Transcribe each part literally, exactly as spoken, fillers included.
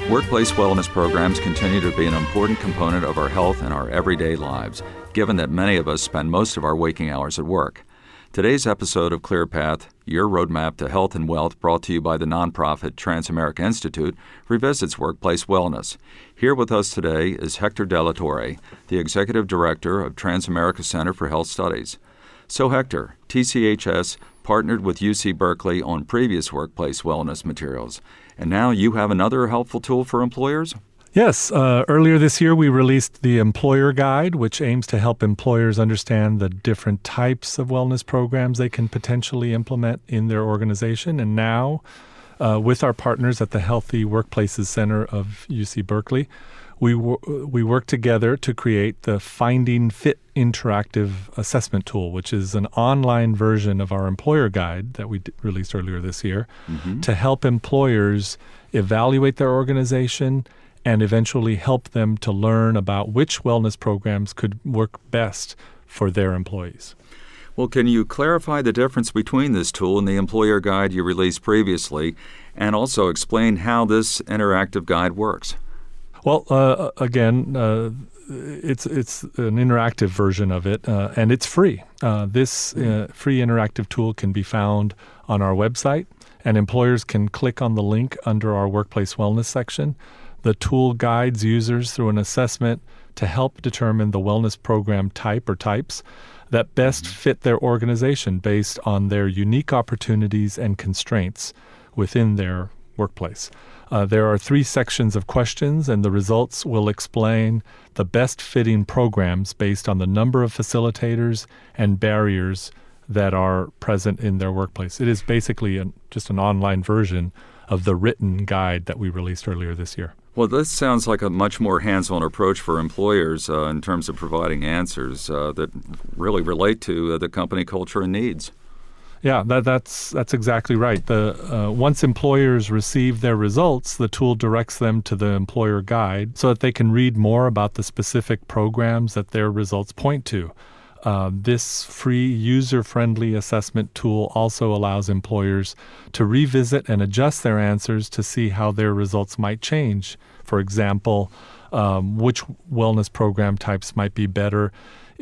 Workplace wellness programs continue to be an important component of our health and our everyday lives, given that many of us spend most of our waking hours at work. Today's episode of ClearPath, Your Roadmap to Health and Wealth, brought to you by the nonprofit Transamerica Institute, revisits workplace wellness. Here with us today is Hector De La Torre, the Executive Director of Transamerica Center for Health Studies. So Hector, T C H S partnered with U C Berkeley on previous workplace wellness materials, and now you have another helpful tool for employers? Yes. Uh, earlier this year, we released the Employer Guide, which aims to help employers understand the different types of wellness programs they can potentially implement in their organization. And now, uh, with our partners at the Healthy Workplaces Center of U C Berkeley, we, w- we work together to create the Finding Fit interactive assessment tool, which is an online version of our Employer Guide that we d- released earlier this year, mm-hmm. to help employers evaluate their organization and eventually help them to learn about which wellness programs could work best for their employees. Well, can you clarify the difference between this tool and the Employer Guide you released previously, and also explain how this interactive guide works? Well, uh, again, uh, it's it's an interactive version of it, uh, and it's free. Uh, this uh, free interactive tool can be found on our website, and employers can click on the link under our Workplace Wellness section. The tool guides users through an assessment to help determine the wellness program type or types that best fit their organization based on their unique opportunities and constraints within their workplace. Uh, there are three sections of questions, and the results will explain the best fitting programs based on the number of facilitators and barriers that are present in their workplace. It is basically an, just an online version of the written guide that we released earlier this year. Well, this sounds like a much more hands-on approach for employers uh, in terms of providing answers uh, that really relate to uh, the company culture and needs. Yeah, that, that's that's exactly right. The uh, once employers receive their results, the tool directs them to the Employer Guide so that they can read more about the specific programs that their results point to. Uh, this free, user-friendly assessment tool also allows employers to revisit and adjust their answers to see how their results might change. For example, um, which wellness program types might be better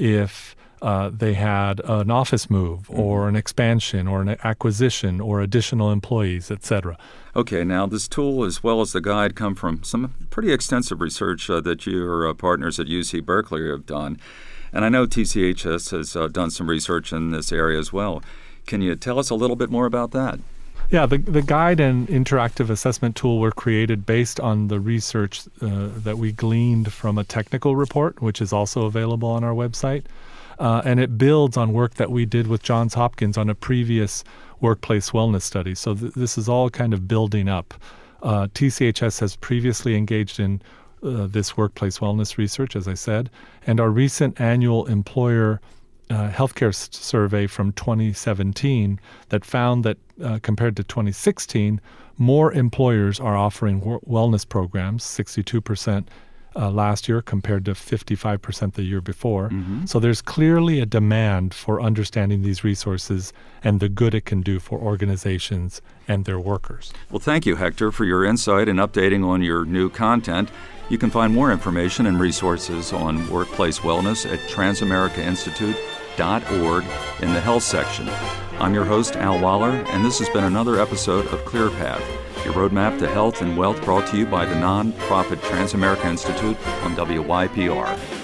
if uh, they had an office move mm-hmm. or an expansion or an acquisition or additional employees, et cetera. Okay, now this tool as well as the guide come from some pretty extensive research uh, that your uh, partners at U C Berkeley have done. And I know T C H S has uh, done some research in this area as well. Can you tell us a little bit more about that? Yeah, the, the guide and interactive assessment tool were created based on the research uh, that we gleaned from a technical report, which is also available on our website. Uh, and it builds on work that we did with Johns Hopkins on a previous workplace wellness study. So th- this is all kind of building up. Uh, T C H S has previously engaged in Uh, this workplace wellness research, as I said, and our recent annual employer uh, healthcare s- survey from twenty seventeen that found that uh, compared to twenty sixteen, more employers are offering w- wellness programs, sixty-two percent uh, last year compared to fifty-five percent the year before. Mm-hmm. So there's clearly a demand for understanding these resources and the good it can do for organizations and their workers. Well, thank you, Hector, for your insight and updating on your new content. You can find more information and resources on workplace wellness at transamerica institute dot org in the health section. I'm your host, Al Waller, and this has been another episode of ClearPath, your roadmap to health and wealth, brought to you by the nonprofit Transamerica Institute on W Y P R.